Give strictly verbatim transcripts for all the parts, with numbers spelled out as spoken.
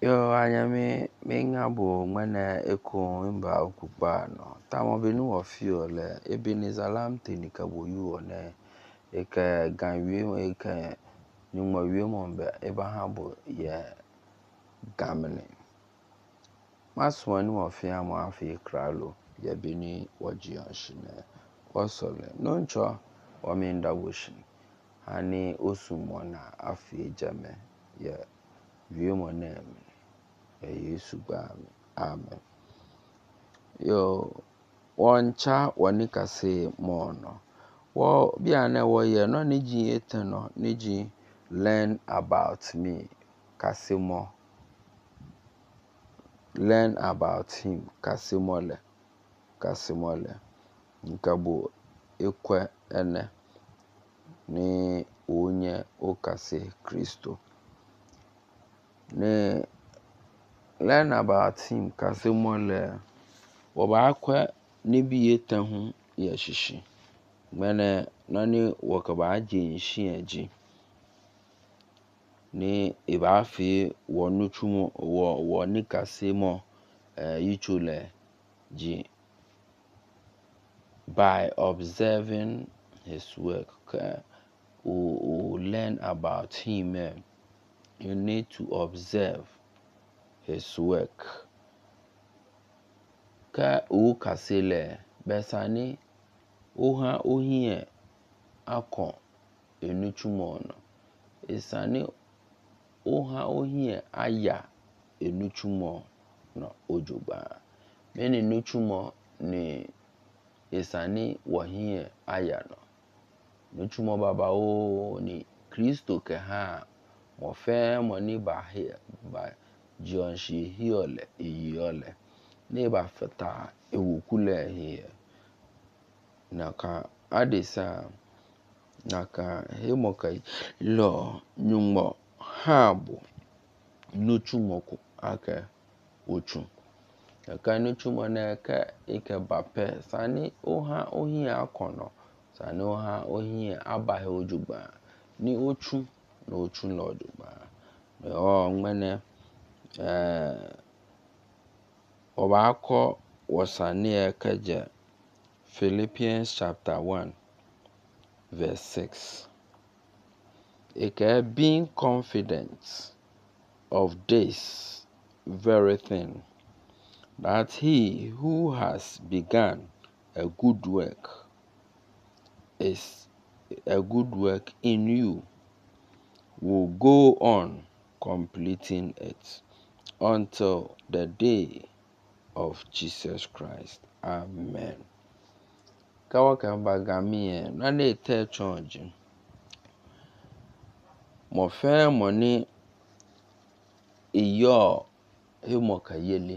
Yo anyame mengabo mana eko mba okupa no tamo benu ofio le Ebenezer lamte ni kaboyu one eka ganwie eka nyuma wie mombe ebahabo ye gamene maswani ofia mo afi kralo ye beni wajianshine wasole noncho o minda woshin ani osumona afi jame ye wie mo na Yesu bami amen. Yo wancha wanikase mono wo biane wo ye no niji eteno niji learn about me kasimo learn about him kasimole kasimole nkabo ekwe ene ni onye okase Kristo ne learn about him kasimole wabakwa nibi yetehu ya shishi mene nani wakaba jinshi eji ni ibafi wonuchumo wo wonikasimo uh, yichule ji by observing his work uh, we, we learn about him uh, you need to observe his work ka u kasele besani oha ohie akon enuchumo no esani oha ohie aya enuchumo no ojoba meni nuchumo ni esani wahie aya no nuchumo baba o ni Kristo ke ha mo fe mo ni ba he ba jonshi hiole iyole ne ba fata ewukule here naka adesa naka hemokai lo nyumo habu nuchumoko aka ochu naka nuchumo na ka ike bape sani oha ohi akono sani oha ohi abahe ojuba ni ochu na ochu na ojuba o ngmene eh obako wasani kaje Philippians chapter one verse six. Eke being confident of this very thing, that he who has begun a good work is a good work in you will go on completing it until the day of Jesus Christ. Amen. Kawaka bagamie na ne te chonji mo fe mo ni iyo hemoka yeli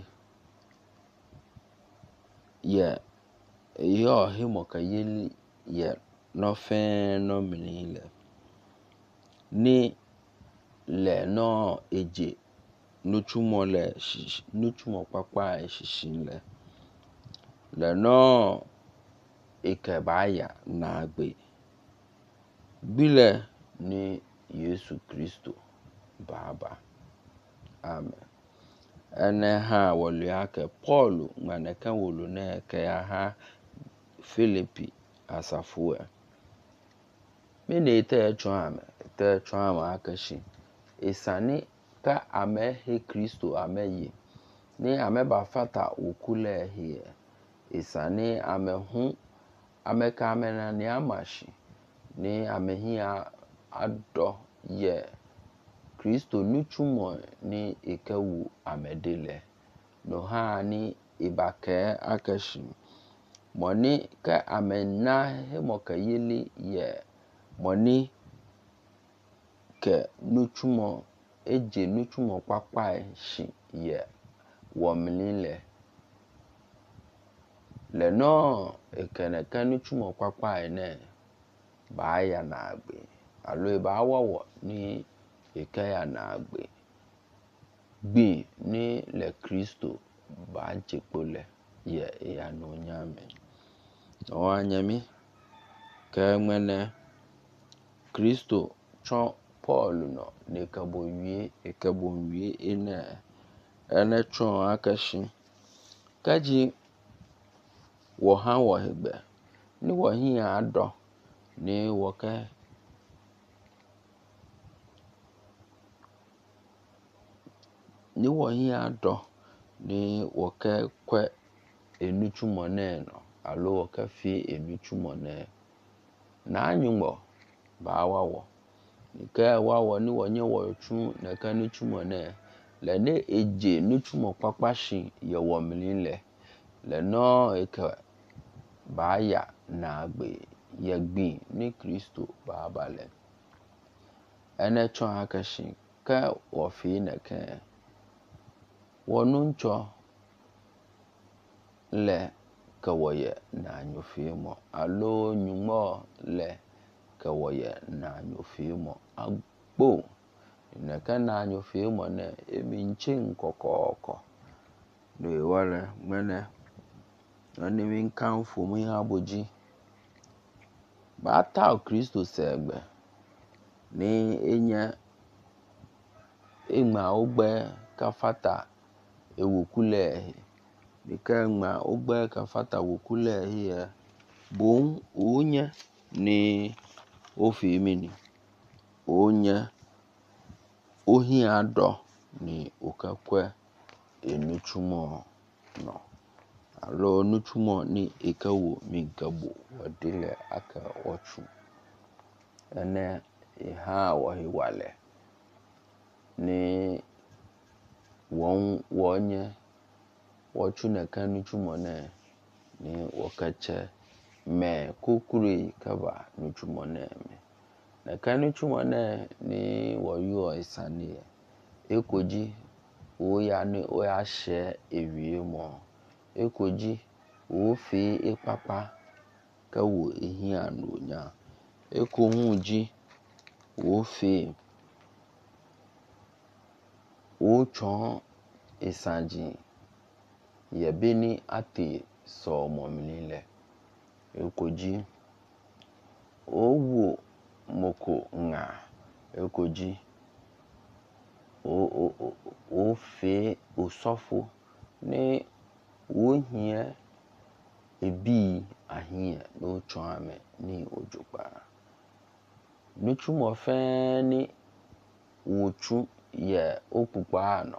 ye iyo hemoka yeli ye no fe no minile ni le no eje nuchumo le nuchumo papa eshishinle le no ikebaya na agbe bile ni Yesu Kristo baba amen ene ha wolu ake Paul maneka wolu na ke ya ha Philippi asafue me ne te chwame te chwame akashi isani ka ame he Kristo ameyi ni ame ba fata okule he isani ame hu ame ka ame na ni amashi ni ame hi ado ye Kristo nuchumo ni ikewu amedele no ha ni ibake akashi moni ka amena he mokayeli ye moni ke nuchumo eje nuchumo papa shi ye womlile le no ekene ka nuchumo papa ene ba ya na agbe alo ba wawo ni ikaya na agbe gbi ni le Kristo ba jepole ye ya no nyame o anyami ka mwene Kristo chon Paul no ne kabonwie e kabonwie ina ene tron akashi kaji wo han wo hegbe ni wo hin ado ni wo ke ni wo hin ado ni wo ke kwe enuchumo ne no alo wo ke fi enuchumo ne na anyumo ba wawo ke wawo ni wo nye wo chu na ka nuchumo ne le ne eje nuchumo papashi ye wo mlile le no eke ba ya na gbe ye gbin ni Kristo ba bale ene tron akashi ka wo fi ne ke wonu ncho le ka wo ye na nyofi mo alo nyumo le ka wo ye na nyofi mo agbo ne ka na nyofi mo ne emi nchin kokoko le wale mene ani min kan fu mu aboji ba ta Kristo segbe ni enya igba ogbe ka fata ewukule ni ka ma ogbe ka fata wukule here bon onye ni ofi mini onye ohi ado ni okakwe enuchumo no alo nuchumo ni ekawo migabo wadile aka ochu ene iha wo hiwale ni won wonye wochu na ka nuchumo ne ni wokache me kokuri kaba nuchumo ne me na ka nuchumo ne ni woyu isani ekoji o ya ni o ya she ewie mo ekoji o fi ipapa ka wo ehin anonya ekohunji o fi o chon isanji ye beni ate so momlile ekoji o wo moko nga ekoji o o o fi osofo ni wo hia ebi ahia no chon ame ni ojupa nuchumo fe ni wochu ye okupa no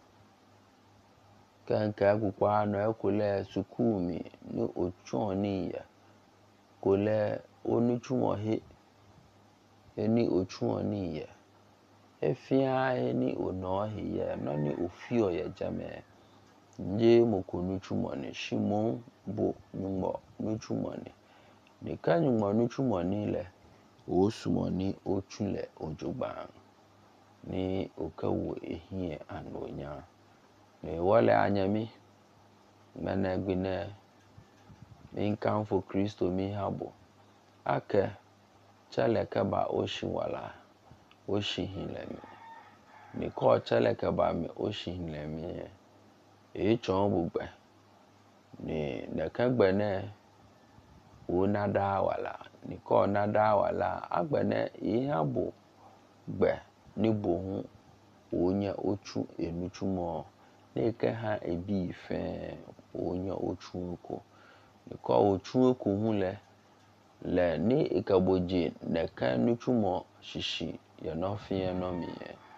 kanka okupa no ekole sukumi ni ochon ni ye kole onuchumo he eni ochun ni ye efia eni ono he ye no ni ofio ye jame nje moko nuchumo ni shimon bo nyumo nuchumo ni ni ka nyumo nuchumo ni le osumo ni ochule ojugba ni okawo ehie anonya ni wale anyami mene gbine min kan fo Kristo mi habo ake chele kaba oshiwala oshihile mi ni ko chele kaba mi oshihile mi e chon bugbe ni ne kagbe ne o nada wala ni ko nada wala agbene e habo gbe ni bohun onye ochu enuchumo ni ke ha ebi fe onye ochu ko ni ko ochu ko hunle le ni ikaboji ne ka nuchumo shishi ye no fi no mi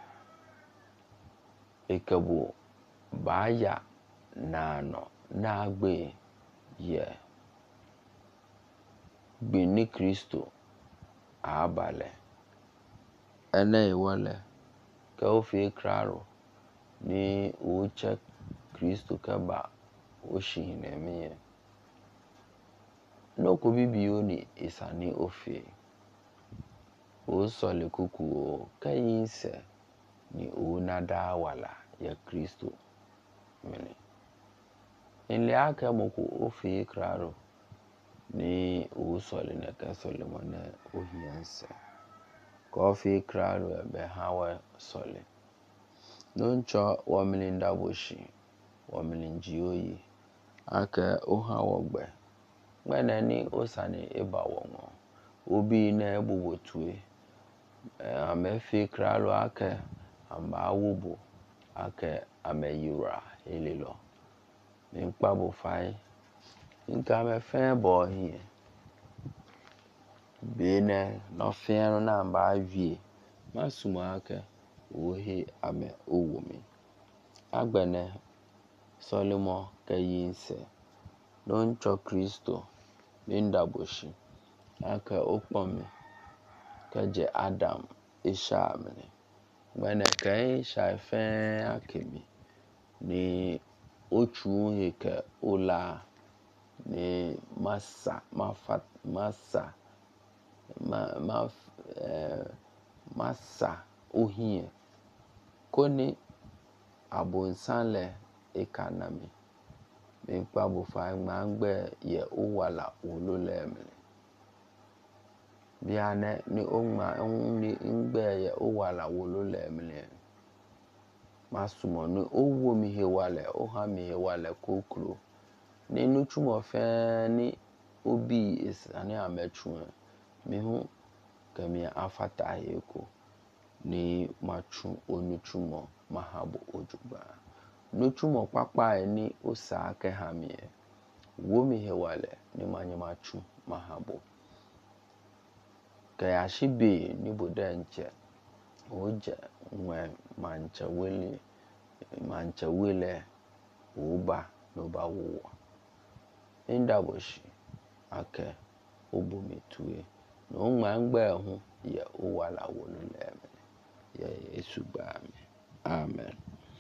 ikabo baya nano na gbe ye gbe ni Kristo abale ene iwale ka ofi kraro ni uche Kristo kaba oshihine mi no ko bibi oni isani ofi o sole kuku kayinse ni o nada wala ya Kristo mene ile aka moko ofi kraro ni o sole na ka Solomon ohianse ko ofi kraro be hawe sole noncho wa milinda boshi wa milinji oyi aka oha wogbe gbene ni osani iba wonwo obi na egbogotue amefi kralo aka amba awubo ake ameyura elilo mi pa bo fai nka me fe bo hie be ne no fe no na ba wie masuma ake ohe ame owo mi agbene Solomon kayinse don cho Kristo nindaboshi ake okpome kaje Adam isha amene gbene kai sha fe akemi ni ochu heke ola ni masa mafat masa ma ma eh, masa ohie koni abonsanle ekanami mi pa bo fa ngbe ye owala ololeme biane ni onma ni ngbe ye owala ololeme masumo ni owo mi hewale oha mi hewale kokro ni nuchumo fe ni obi isani amechu mi hu kemi afata heko ni machu onuchumo mahabo ojugba nuchumo papa ni osa ke hamie wo mi hewale ni manyamachu mahabo kaya shibe ni bodenche oje nwe mancha wele mancha wele oba no ba wo indaboshi ake obometue no ma ngbe hu ye owala woluleme ye Yesu gba mi amen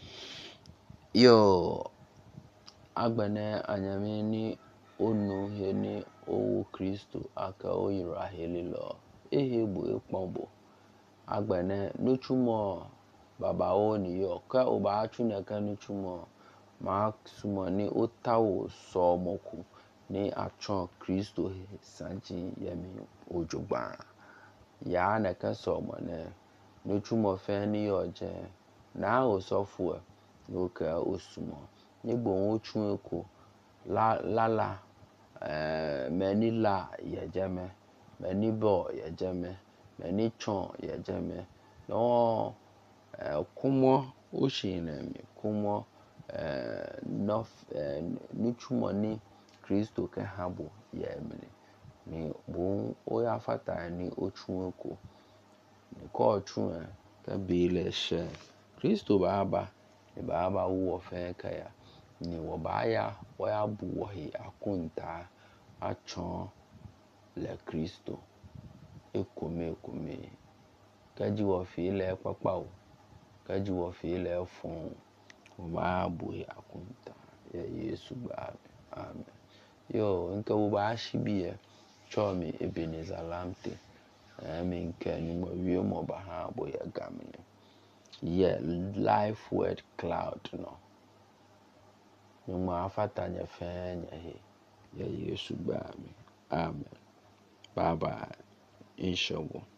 yo agbene anyami ni onu he ni owo Kristo aka oyira helilo ehegbo ekpombo agbene nuchumo baba oni yo ka oba achu na ka nuchumo ma sumo ni otawo so moku ni achon Kristo sanji yemi ojugba ya na ka so mo ne nuchumo fe ni yoje na osofu no ka osumo ni gbo ochu eko la lala eh menila yejeme menibo yejeme menichon yejeme no eh kumo oshinemi kumo eh no eh, nuchumo ni Kristo ke habo yemini ni bo oya fata ni ochu eko ni ko ochu eh ka bile she Kristo baba ni baba wo fe ka ya ni wo ba ya wo ya bu wo hi akunta achon le Kristo ekome ekome kaji wo fi le papa o kaji wo fi le fun wo ba bu hi akunta ye Yesu gba amen yo nke wo ba shibiye cho mi Ebenezer Lamte eh mi nke ni mo wi mo ba ha bo ya gamne ye life word cloud no Nyuma afata nye fe nye he ye Yesu gba mi amen bye bye inshallah.